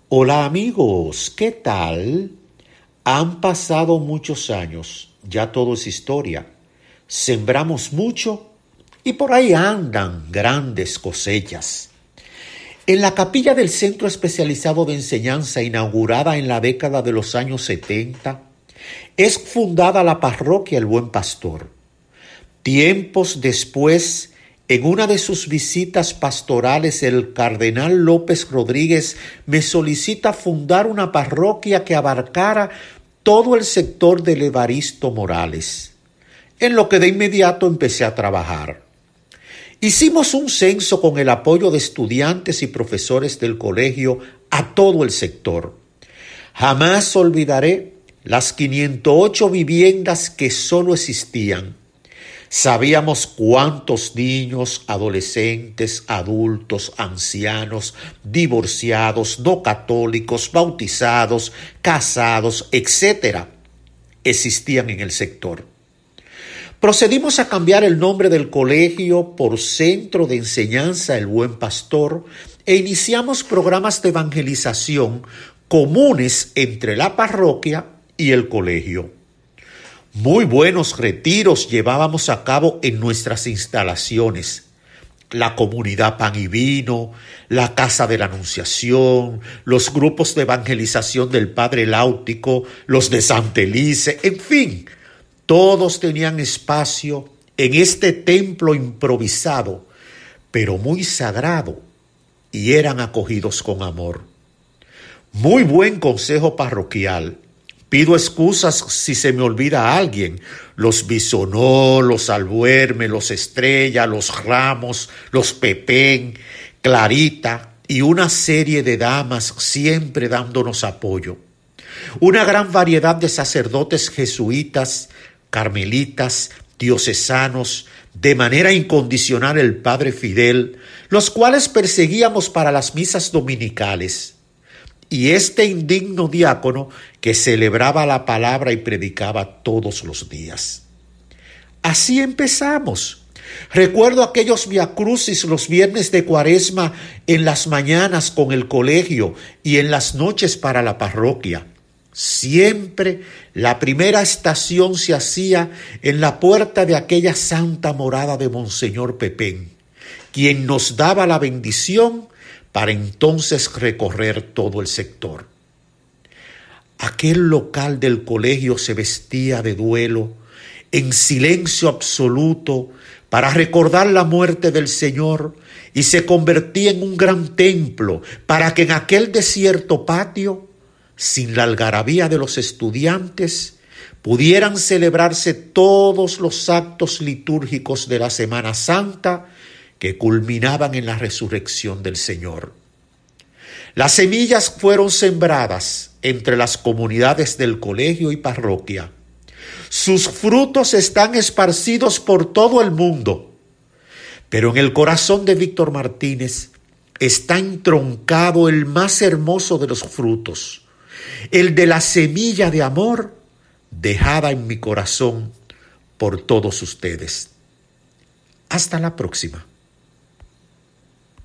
Hola amigos, ¿qué tal? Han pasado muchos años, ya todo es historia. Sembramos mucho y por ahí andan grandes cosechas. En la capilla del Centro Especializado de Enseñanza, inaugurada en la década de los años 70, es fundada la parroquia El Buen Pastor. Tiempos después, en una de sus visitas pastorales, el cardenal López Rodríguez me solicita fundar una parroquia que abarcara todo el sector del Evaristo Morales, en lo que de inmediato empecé a trabajar. Hicimos un censo con el apoyo de estudiantes y profesores del colegio a todo el sector. Jamás olvidaré las 508 viviendas que solo existían. Sabíamos cuántos niños, adolescentes, adultos, ancianos, divorciados, no católicos, bautizados, casados, etc., existían en el sector. Procedimos a cambiar el nombre del colegio por Centro de Enseñanza El Buen Pastor e iniciamos programas de evangelización comunes entre la parroquia y el colegio. Muy buenos retiros llevábamos a cabo en nuestras instalaciones. La comunidad Pan y Vino, la Casa de la Anunciación, los grupos de evangelización del Padre Láutico, los de Santa Elise, en fin, todos tenían espacio en este templo improvisado, pero muy sagrado, y eran acogidos con amor. Muy buen consejo parroquial. Pido excusas si se me olvida a alguien. Los Bisonó, los Albuerme, los Estrella, los Ramos, los Pepén, Clarita y una serie de damas siempre dándonos apoyo. Una gran variedad de sacerdotes jesuitas, carmelitas, diocesanos, de manera incondicional el Padre Fidel, los cuales perseguíamos para las misas dominicales. Y este indigno diácono que celebraba la palabra y predicaba todos los días. Así empezamos. Recuerdo aquellos viacrucis los viernes de Cuaresma en las mañanas con el colegio y en las noches para la parroquia. Siempre la primera estación se hacía en la puerta de aquella santa morada de Monseñor Pepén, quien nos daba la bendición para entonces recorrer todo el sector. Aquel local del colegio se vestía de duelo, en silencio absoluto, para recordar la muerte del Señor, y se convertía en un gran templo para que en aquel desierto patio, sin la algarabía de los estudiantes, pudieran celebrarse todos los actos litúrgicos de la Semana Santa que culminaban en la resurrección del Señor. Las semillas fueron sembradas entre las comunidades del colegio y parroquia. Sus frutos están esparcidos por todo el mundo, pero en el corazón de Víctor Martínez está entroncado el más hermoso de los frutos, el de la semilla de amor dejada en mi corazón por todos ustedes. Hasta la próxima.